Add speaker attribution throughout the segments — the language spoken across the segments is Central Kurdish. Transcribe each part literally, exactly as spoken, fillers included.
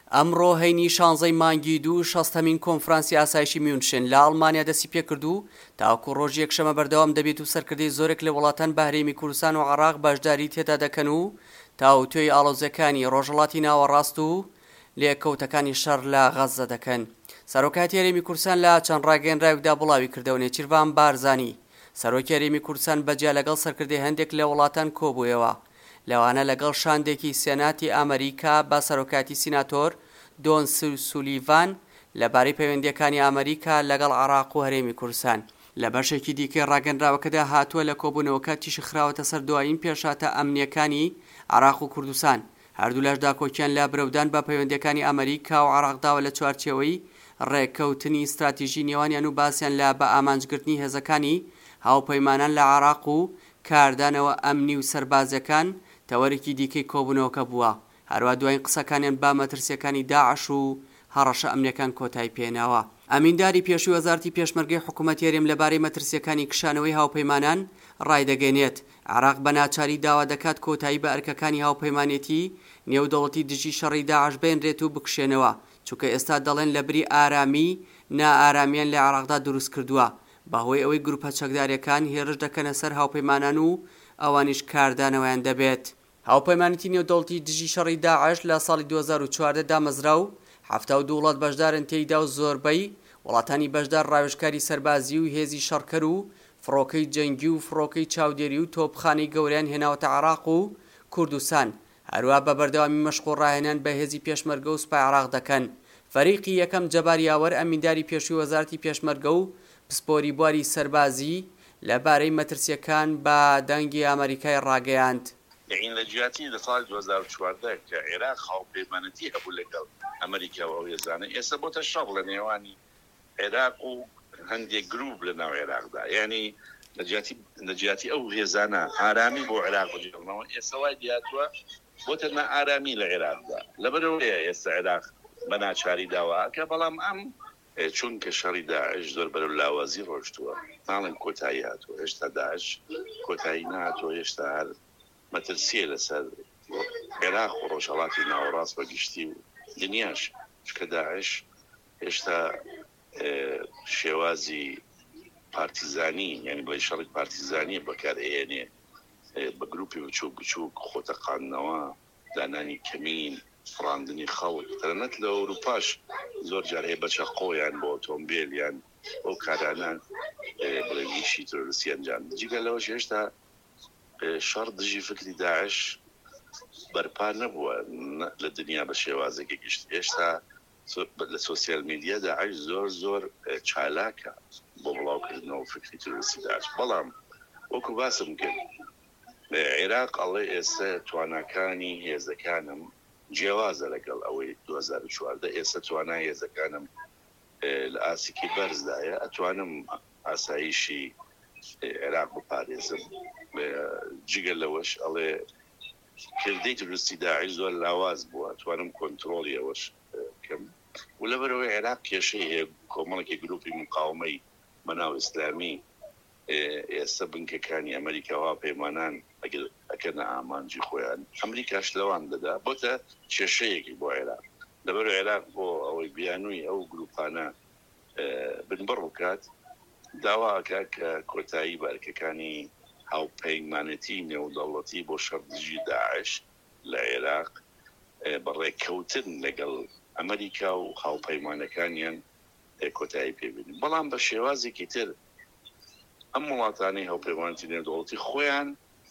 Speaker 1: ئەمڕۆ هەینی شانزەی مانگی دوو شەستەمین کۆنفرانسی ئاسایشی میونشن لە ئەڵمانیا دەستی پێکردو تاوەکو ڕۆژ یەکشەمە بەردەوام دەبێت و سەرکردەی زۆرێک لە وڵاتان بەهرەمی کوردستان و عێراق باشداری تێدا دەکەن و تاوتوێی ئاڵۆزەکانی ڕۆژهەڵاتی ناوەڕاست و لێکەوتەکانی شەڕ لە غەزە دەکەن. سەرۆکاتی هەرێمی کوردستان لە چەند ڕاگەیەنراوێکدا بڵاوی کردەوە نێچیروان بارزانی سەرۆکی هەرێمی کوردستان بەجیا لەگەڵ سەرکردەی هەندێک لە وڵاتان کۆبوویەوە، لەوانە لەگەڵ شاندێکی سێناتی ئەمریکا بە سەرۆکاتی سیناتۆر دۆن سولیڤان لەبارەی پەیوەندیەکانی ئەمریکا لەگەڵ عێراق و هەرێمی کوردستان. لە بەشێکی دیکەی ڕاگەنراوەکەدا هاتووە لە کۆبوونەوەکە تیشی خراوەتە سەر دوایین پێشاتە ئەمنیەکانی عێراق و کوردستان. هەردوو لەش داکۆکیان لە برەودان بە پەیوەندیەکانی ئەمریکا و عێراقداوە لە چوارچێوەی ڕێککەوتنی استراتیژی نێوانیان و باسییان لە بە ئامانجگرتنی هێزەکانی هاوپەیمانان لە عێراق و کاردانەوە ئەمنی و سەربازەکان تەوەرێکی دیکەی کۆبوونەوەکە بووە. هەروە دوایین قسەکانیان با مەترسیەکانی داعش و هەڕەشە ئەمنیەکان کۆتایی پێناوە. ئەمینداری پێشووی وەزارەتی پێشمەرگەی حکوومەتی هەرێم لەبارەی مەترسیەکانی کشانەوەی هاوپەیمانان ڕایدەگەێنێت. عێراق بە ناچاری داوا دەکات کۆتایی بە ئەرکەکانی هاوپەیمانێتی نێودەوڵەتی دژی شەڕی داعش بێنرێت و بکشێنەوە، چونکە ئێستا دەڵێن لە بری ئارامی نائارامیان لە عێراقدا دروست کردووە بەهۆی ئەوەی گروپە چەکدارەکان هێرش دەکەنە سەر هاوپەیمانان و ئەوانیش کاردانەوەیان دەبێت. هاوپەیمانێتی نێودەوڵەتی دژی شەڕی داعش لە ساڵی دوو هەزار و چواردە دامەزرا و هەفتە و دوو وڵات بەشدارن تێیدا و زۆربەی وڵاتانی بەشدار ڕاوێژکاری سەربازی و هێزی شەڕکەر و فڕۆکەی جەنگی و فڕۆکەی چاودێری و تۆپخانەی گەوریان هێناوەتە عێراق و کوردستان. هەروە بە بەردەوامی مەشق و ڕاهێنان بە هێزی پێشمەرگە و سوپای عێراق دەکەن. فەریقی یەکەم جەبار یاوەر ئەمینداری پێشووی وەزارەتی پێشمەرگە و پسپۆری بواری سەربازی لەبارەی مەترسیەکان بە دەنگی ئەمریکای ڕاگەیاند.
Speaker 2: یعنی لە جیاتی لە ساڵی دوو هەزار و چواردە کە عێراق هاوپەیمانەتی هەبوو لەگەڵ ئەمریکا و هێزانە، ئێستا بۆتە شەڕ لە نێوانی عێراق و هەندێک گروپ لە ناو عێراقدا. یعنی لە جیاتی ئەو هێزانە ئارامی بۆ عێراق بجێڕنەوە، ئێستا وای دیاتوە بۆتە نائارامی لە عێراقدا. لەبەرەوەیە ئێستا عێراق بە ناچاری داواکە، بەڵام ئەم چونکە شەڕی داعش زۆر بەرەو لاوازی ڕۆشتووە، ماڵن کۆتایی هاتووە، هێشتا داعش کۆتایی نهاتووە، هێشتا هەر مەترسیە لەسەر عێراق و ڕۆژهەڵاتی ناوەڕاست بە گشتی و دنیاش، چکە داعش هێشتا شێوازی پارتیزانی، یعنی بڵێ شەڕی پارتیزانی بەکارهێنێ بە گروپی بچووک بچووک خۆتەقاندنەوە، دانانی کەمین، فڕاندنی خەڵک، تەنانەت لە ئەوروپاش زۆر جار هەیە بەچە قۆیان بۆ ئۆتۆمبیل یان ئەو کارانان بڵێ ویشی تۆرسی ئەنجام. جگە لەوەش هێشتا شەڕ دژی فکری داعش بەرپا نەبووە لە دنیا بە شێوازێکی گشت. هێشتا لە سۆسیال میدیا داعش زۆر زۆر چالاکە بۆ بڵاوکردنەوە فکری تۆرسی داعش. بەڵام وەکو باسم کرد عێراق ئەڵێ ئێستا تواناکانی هێزەکانم جیاوازە لەگەڵ ئەوەی دوو هەزار و چواردە، ئێستا توانای هێزەکانم لە ئاسیکی بەرزدایە، ئەتوانم ئاسایشی عێراق بپارێزم. جگە لەوەش ئەڵێ کردەی تروستی داعش زۆر لاواز بووە، توانم کۆنتڕۆڵی ئەوەش بکەم. و لەبەرەوەی عێراق کێشەی هەیە، کۆمەڵێکی گروپی مقاومەی بەناو ئیسلامی ئێستا بنکەکانی ئەمریکا و پەیمانان ئەکەنە ئامانجی خۆیان، ئەمریکاش لەوان دەدا، بۆتە کێشەیەکی بۆ عێراق. لەبەرەوەی عێراق بۆ ئەوەی بیانووی ئەو گروپانە بنبڕ بکات، داواکە کە کۆتایی بەرکەکانی هاوپەیمانەتی نێودەوڵەتی بۆ شەڕدژی داعش لە عێراق بەڕێککەوتن لەگەڵ ئەمریکا و هاوپەیمانەکانیان کۆتایی پێبینن. بەڵام بە شێوازێکی تر ئەم وڵاتانی هاوپەیمانەتی نێودەوڵەتی خۆیان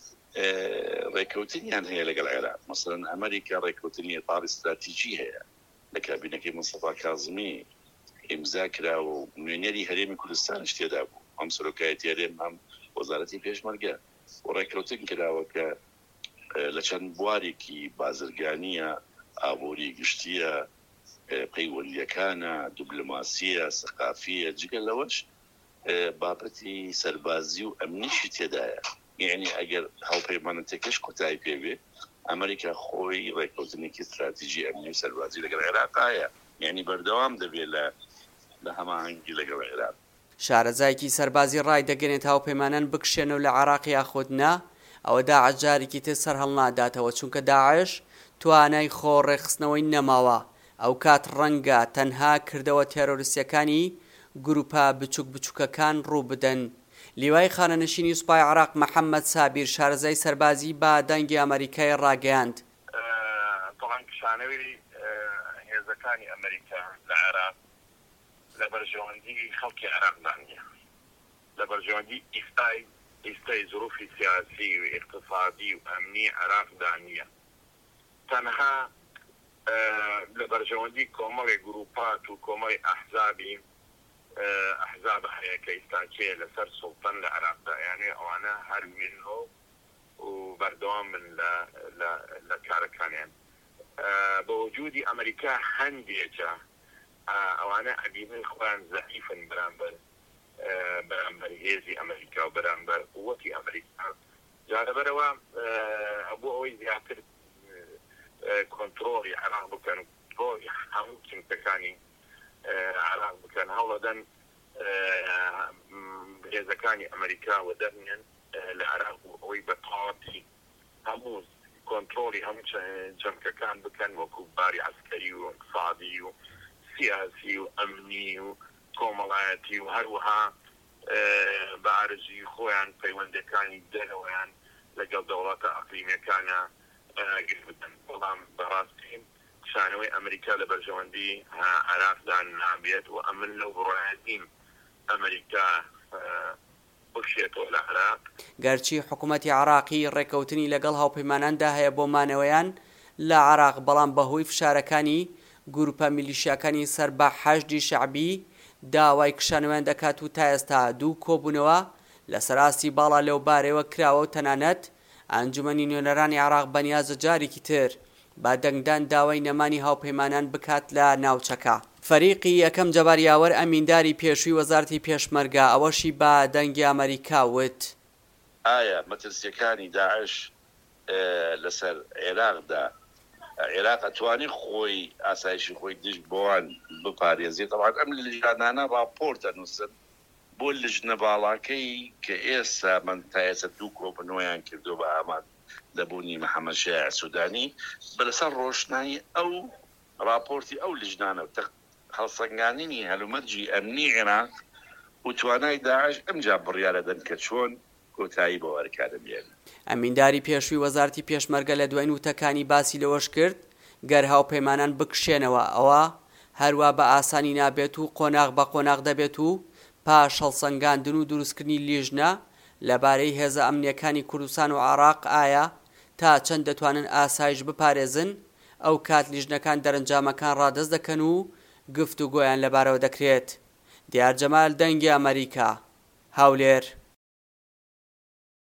Speaker 2: ڕێککەوتنیان هەیە لەگەڵ عێراق. مەسەڵەن ئەمریکا ڕێککەوتنی ئێپاری استراتیژی هەیە لە کابینەکەی مستەفا کاظمی ئیمزا کرا و نوێنەری هەرێمی کوردستانش تێدا بوو، ئەم سەرۆکایەتی هەرێم هەم وەزارەتی پێشمەرگە و ڕێککەوتن کراوە کە لە چەند بوارێکی بازرگانیە، ئابووری گشتیە، پەیوەندیەکانە، دیبلۆماسیە، سەقافیە، جگە لەوەش بابەتی سەربازی و ئەمنیشی تێدایە. یعنی ئەگەر هاوپەیمانەتەکەش کۆتایی پێبێ، ئەمریکا خۆی ڕێککەوتنێکی استراتیژی ئەمنی و سەربازی لەگەڵ عێراقایە، یعنی بەردەوام دەبێت لە لە هەماهەنگی لەگەڵ عێراق.
Speaker 1: شارەزایکی سەربازی ڕای دەگەنێت هاوپەیمانان بکشێنەوە لە عێراق یاخودنا، ئەوە داعش جارێکی تر سەرهەڵ ناداتەوە، چونکە داعش توانای خۆڕێخستنەوەی نەماوە. ئەو کات ڕەنگە تەنها کردەوە تێرۆریستیەکانی گروپە بچووک بچووکەکان ڕوو بدەن. لیوای خانەنشینی سوپای عێراق محەممەد سابیر شارەزای سەربازی بە دەنگی ئەمریکای ڕاگەیاند.
Speaker 3: شانەوەی هێزەکانی ئەمریکا لە عێراق لە بەرژەوەندی خەڵکی عێراقدا نیە، لە بەرژەوەندی ئیستای ئیستای زروفی سیاسی و اقتصادی و ئەمنی عێراقدا نیە، تەنها لە بەرژەوەندی کۆمەڵی گروپات و کۆمەڵی ئەحزابی ئەحزاب هەیە کە ئیستاکێ لەسەر سوڵتان لە عێراقدا، یانێ ئەوانە هەروێنەوە و بەردەوام من لە کارەکانیان. بە وجودی ئەمریکا هەندێکە ئەوانە ئەبینن خۆیان زەعیفن بەرامبەر بەرامبەر هێزی ئەمریکا و بەرامبەر قووەتی ئەمریکا، جارەبەرەوە بۆ ئەوەی زیاتر کۆنتڕۆڵی عێراق بکەن و کۆنتڕۆڵی هەموو چنکەکانی عێراق بکەن، هەوڵەدەن هێزەکانی ئەمریکا و دەرنێن لە عێراق و ئەوەی بە تەواوەتی هەموو کۆنتڕۆڵی هەموو چەمکەکان بکەن وەکو باری عسکەری و اقتصادی و سیاسی و ئەمنی و کۆمەڵایەتی و هەروەها بە ئارەزوی خۆیان پەیوەندەکانی دەرەوەیان لەگەڵ دەوڵەتە ئەقلیمیەکانە گرت بدەن. بەڵام بەڕاستی شانەوەی ئەمریکا لە بەرژەوەندی عێراقدا نابێت و ئەمن لەو بڕایەتیم ئەمریکا بکشێتەوە لە عێراق.
Speaker 1: گەرچی حکوومەتی عێراقی ڕێکەوتنی لەگەڵ هاوپەیماناندا هەیە بۆ مانەوەیان لە عێراق، بەڵام بەهۆی فشارەکانی گروپە میلیشیاکانی سەر بە حەشدی شەعبی داوای کشانەوەیان دەکات و تا ئێستا دوو کۆبوونەوە لە سەراستی باڵا لەو بارەوە کراوە و تەنانەت ئەنجومەنی نوێنەرانی عێراق بەنیازە جارێکی تر با دەنگدان داوای نەمانی هاوپەیمانان بکات لە ناوچەکە. فەریقی یەکەم جەبار یاوەر ئەمینداری پێشووی وەزارەتی پێشمەرگە ئەوەشی بە دەنگی ئەمریکا وت:
Speaker 2: ئایا مەترسیەکانی داعش لەسەر عێراقدا عێراق ئەتوانی خۆی ئاسایشی خۆی دژ بۆوان بپارێزێت؟ طبعاً ئەم لیژانانە راپۆرت دەنووسن بۆ لیژنە باڵاکەی کە ئێستا من تا ئێستا دوو کۆبنەوەیان کردو بە ئامان دەبوونی محەممەد شایع سوودانی بەلەسەر ڕۆشنایی ئەو راپۆرتی ئەو لیژنانە هەڵسەنگاندنی هەلومەرجی ئەمنی عێراق و توانای داعش ئەمجا بڕیارە دەن کە چۆن کۆتایی بۆ وەرکارە بێن.
Speaker 1: ئەمینداری پێشووی وەزارەتی پێشمەرگە لە دوای وتەکانی باسی لەوەش کرد گەر هاوپەیمانان بکشێنەوە ئەوە هەروە بە ئاسانی نابێت و قۆناغ بە قۆناغ دەبێت و پاش هەڵسەنگاندن و دروستکردنی لیژنە لەبارەی هێزە ئەمنیەکانی کوردستان و عێراق ئایا تا چەند دەتوانن ئاسایش بپارێزن، ئەو کات لیژنەکان دەرەنجامەکان ڕادەست دەکەن و گفتوگۆیان لەبارەوە دەکرێت. دیار جەمال، دەنگی ئەمریکا، هەولێر.